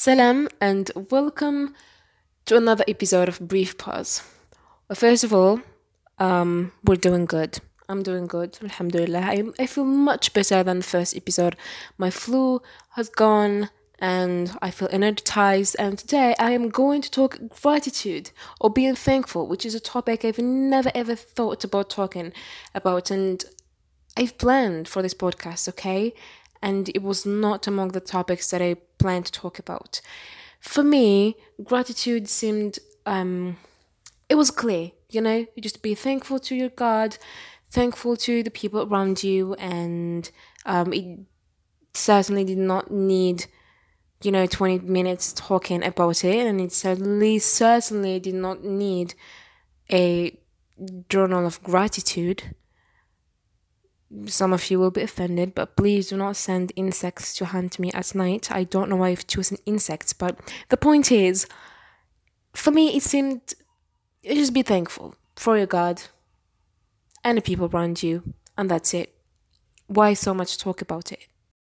Salam and welcome to another episode of Brief Pause. Well, first of all, we're doing good. I'm doing good, alhamdulillah. I feel much better than the first episode. My flu has gone and I feel energized. And today I am going to talk gratitude or being thankful, which is a topic I've never ever thought about talking about. And I've planned for this podcast, okay? And it was not among the topics that I planned to talk about. For me, gratitude seemed it was clear, you just be thankful to your God, thankful to the people around you, and it certainly did not need 20 minutes talking about it, and it certainly did not need a journal of gratitude. Some of you will be offended, but please do not send insects to hunt me at night. I don't know why I've chosen insects, but the point is, for me, it seemed you just be thankful for your God and the people around you, and that's it. Why so much talk about it?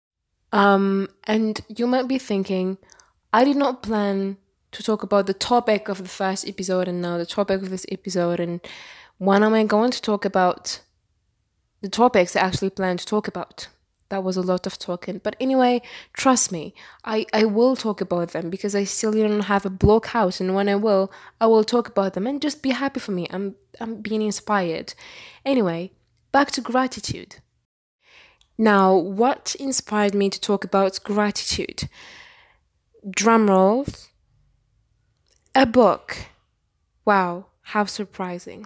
And you might be thinking, I did not plan to talk about the topic of the first episode and now the topic of this episode, and when am I going to talk about the topics I actually plan to talk about? That was a lot of talking. But anyway, trust me, I will talk about them because I still don't have a block out. And when I will talk about them and just be happy for me. I'm being inspired. Anyway, back to gratitude. Now, what inspired me to talk about gratitude? Drum rolls. A book. Wow, how surprising.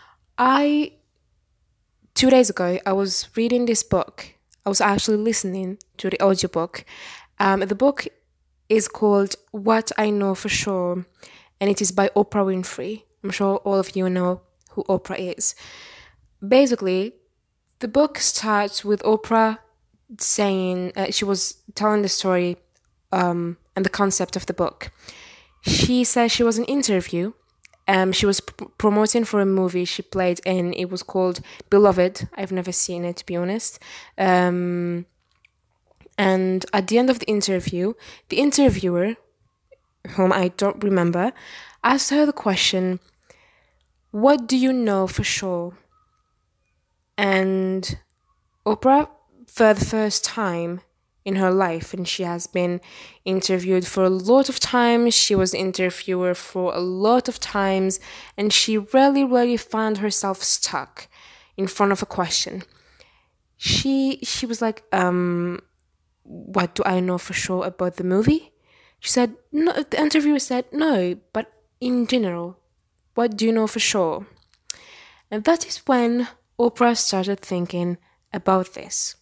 2 days ago, I was reading this book. I was actually listening to the audiobook. The book is called What I Know For Sure, and it is by Oprah Winfrey. I'm sure all of you know who Oprah is. Basically, the book starts with Oprah saying, she was telling the story and the concept of the book. She says she was in an interview. She was promoting for a movie she played in. It was called Beloved. I've never seen it, to be honest. And at the end of the interview, the interviewer, whom I don't remember, asked her the question, "What do you know for sure?" And Oprah, for the first time in her life, and she has been interviewed for a lot of times. She was interviewer for a lot of times, and she really found herself stuck in front of a question. She was like, what do I know for sure about the movie? She said, no. The interviewer said, no, but in general, what do you know for sure? And that is when Oprah started thinking about this.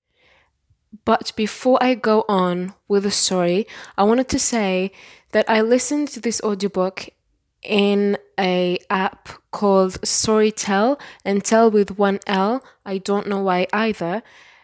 But before I go on with the story, I wanted to say that I listened to this audiobook in a app called Storytel, and tell with one L. I don't know why either.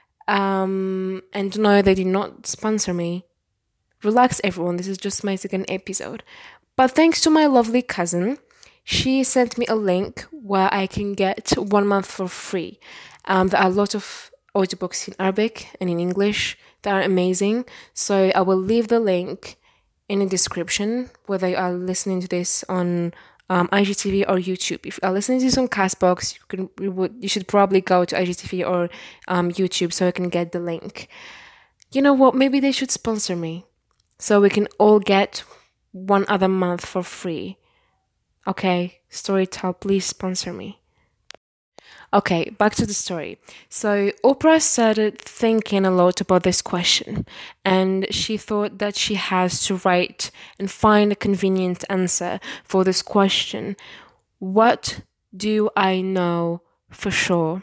And no, they did not sponsor me. Relax, everyone. This is just my second episode. But thanks to my lovely cousin, she sent me a link where I can get 1 month for free. There are a lot of audiobooks in Arabic and in English that are amazing. So I will leave the link in the description, whether you are listening to this on IGTV or YouTube. If you are listening to this on Castbox, you should probably go to IGTV or YouTube so you can get the link. You know what? Maybe they should sponsor me so we can all get 1 other month for free. Okay, Storytel, please sponsor me. Okay, back to the story. So Oprah started thinking a lot about this question, and she thought that she has to write and find a convenient answer for this question. What do I know for sure?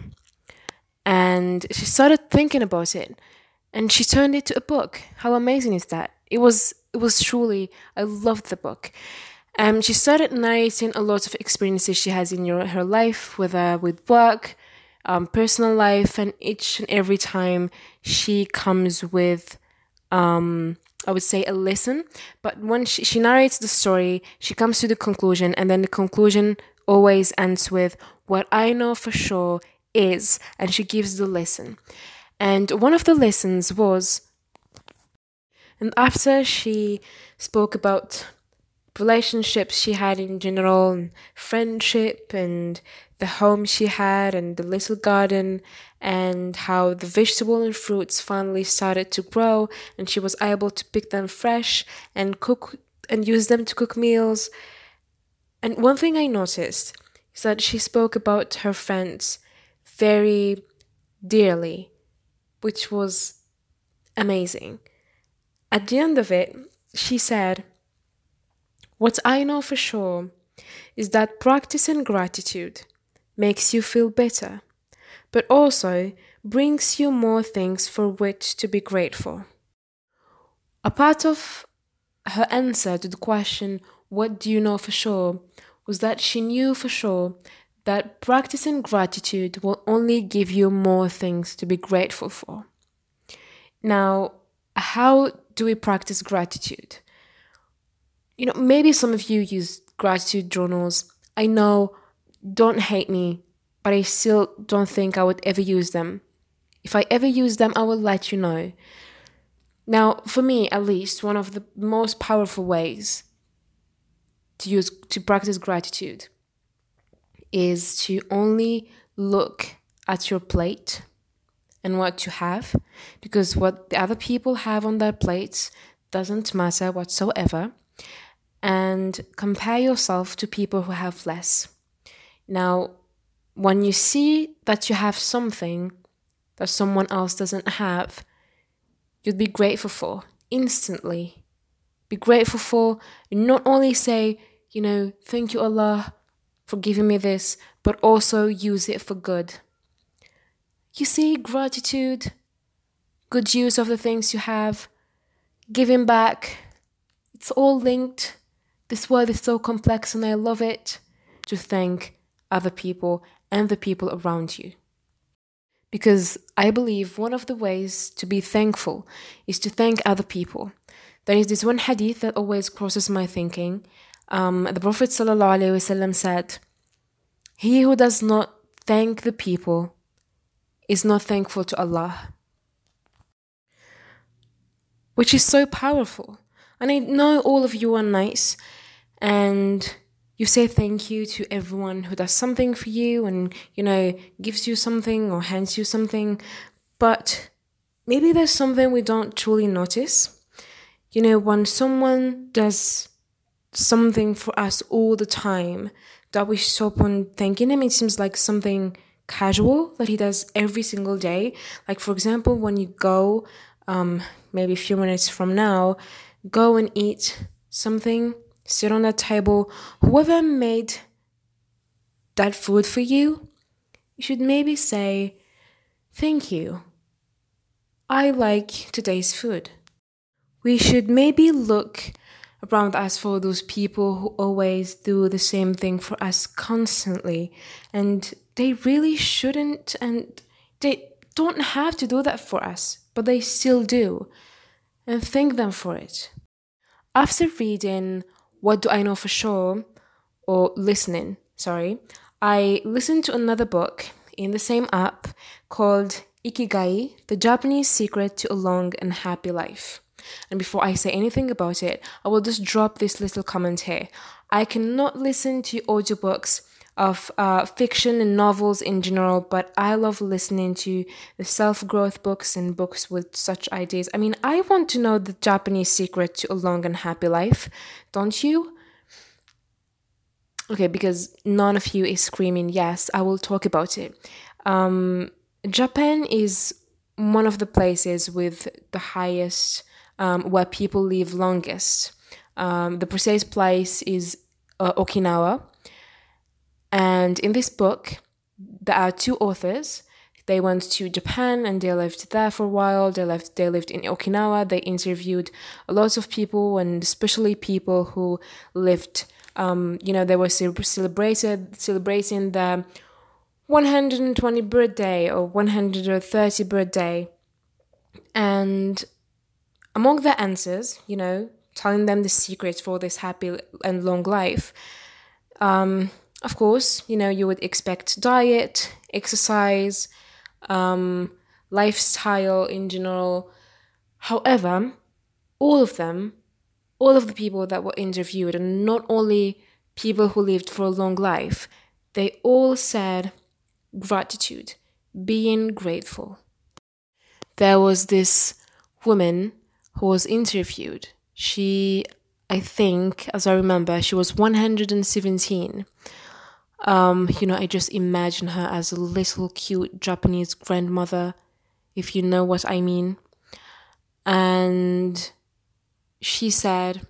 And she started thinking about it, and she turned it to a book. How amazing is that? It was truly, I loved the book. She started narrating a lot of experiences she has in her life, whether with work, personal life, and each and every time she comes with, I would say, a lesson. But when she narrates the story, she comes to the conclusion, and then the conclusion always ends with, what I know for sure is, and she gives the lesson. And one of the lessons was And after she spoke about relationships she had in general, and friendship, and the home she had, and the little garden, and how the vegetable and fruits finally started to grow, and she was able to pick them fresh and cook and use them to cook meals. And one thing I noticed is that she spoke about her friends very dearly, which was amazing. At the end of it, she said, "What I know for sure is that practicing gratitude makes you feel better, but also brings you more things for which to be grateful." A part of her answer to the question, "What do you know for sure?" was that she knew for sure that practicing gratitude will only give you more things to be grateful for. Now, how do we practice gratitude? Maybe some of you use gratitude journals. I know, don't hate me, but I still don't think I would ever use them. If I ever use them, I will let you know. Now, for me, at least, one of the most powerful ways to practice gratitude is to only look at your plate and what you have, because what the other people have on their plates doesn't matter whatsoever, and compare yourself to people who have less. Now, when you see that you have something that someone else doesn't have, you'd be grateful for instantly. Be grateful for, and not only say, thank you, Allah, for giving me this, but also use it for good. You see, gratitude, good use of the things you have, giving back, it's all linked. This word is so complex and I love it. To thank other people and the people around you. Because I believe one of the ways to be thankful is to thank other people. There is this one hadith that always crosses my thinking. The Prophet ﷺ said, "He who does not thank the people is not thankful to Allah." Which is so powerful. And I know all of you are nice and you say thank you to everyone who does something for you and, gives you something or hands you something. But maybe there's something we don't truly notice. When someone does something for us all the time, that we stop on thanking him, it seems like something casual that he does every single day. Like, for example, when you go, maybe a few minutes from now, go and eat something, sit on that table, whoever made that food for you, you should maybe say, "Thank you. I like today's food." We should maybe look around us for those people who always do the same thing for us constantly, and they really shouldn't, and they don't have to do that for us, but they still do, and thank them for it. After reading What Do I Know for Sure, or listening, I listened to another book in the same app called Ikigai, The Japanese Secret to a Long and Happy Life. And before I say anything about it, I will just drop this little comment here. I cannot listen to audiobooks of fiction and novels in general, but I love listening to the self-growth books and books with such ideas. I mean, I want to know the Japanese secret to a long and happy life, don't you? Okay, because none of you is screaming yes, I will talk about it. Japan is one of the places with the highest, where people live longest. The precise place is Okinawa. And in this book, there are two authors. They went to Japan and they lived there for a while. They lived in Okinawa. They interviewed a lot of people, and especially people who lived, they were celebrating their 120 birthday or 130 birthday. And among the answers, telling them the secrets for this happy and long life, of course, you would expect diet, exercise, lifestyle in general. However, all of them, all of the people that were interviewed, and not only people who lived for a long life, they all said gratitude, being grateful. There was this woman who was interviewed. She, I think, as I remember, she was 117. I just imagine her as a little cute Japanese grandmother, if you know what I mean. And she said,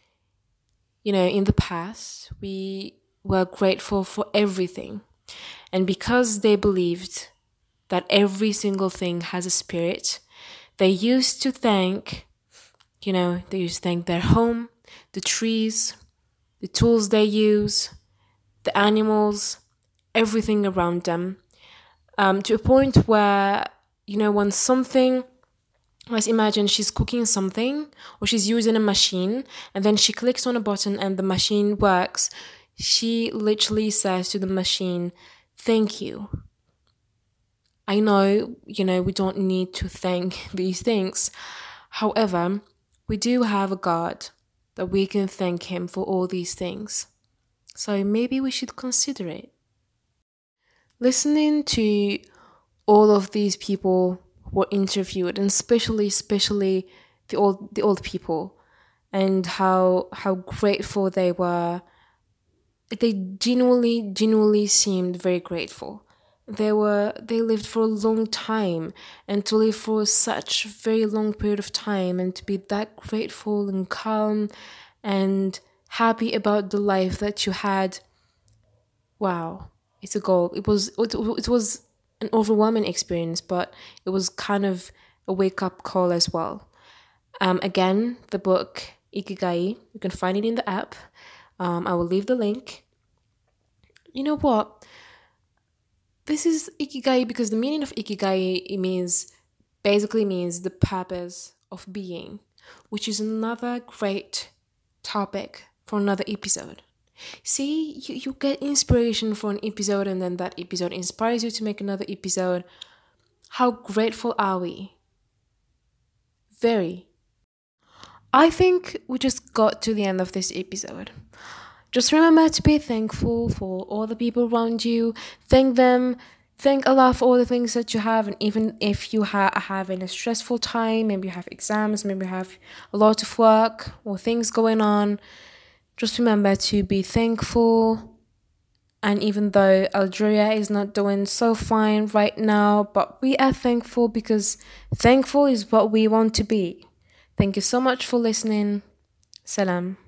in the past, we were grateful for everything. And because they believed that every single thing has a spirit, they used to thank, their home, the trees, the tools they use, the animals, everything around them, to a point where, when something, let's imagine she's cooking something or she's using a machine and then she clicks on a button and the machine works, she literally says to the machine, "Thank you." I know, we don't need to thank these things. However, we do have a God that we can thank him for all these things. So maybe we should consider it. Listening to all of these people who were interviewed, and especially the old people, and how grateful they were. They genuinely seemed very grateful. They lived for a long time, and to live for such a very long period of time and to be that grateful and calm and happy about the life that you had. Wow, it's a goal. It was an overwhelming experience, but it was kind of a wake up call as well. Again, the book Ikigai, you can find it in the app. I will leave the link. You know what? This is Ikigai because the meaning of Ikigai basically means the purpose of being, which is another great topic for another episode. See, you get inspiration for an episode and then that episode inspires you to make another episode. How grateful are we? Very. I think we just got to the end of this episode. Just remember to be thankful for all the people around you. Thank them. Thank Allah for all the things that you have. And even if you having a stressful time, maybe you have exams, maybe you have a lot of work or things going on, just remember to be thankful. And even though Algeria is not doing so fine right now, but we are thankful because thankful is what we want to be. Thank you so much for listening. Salam.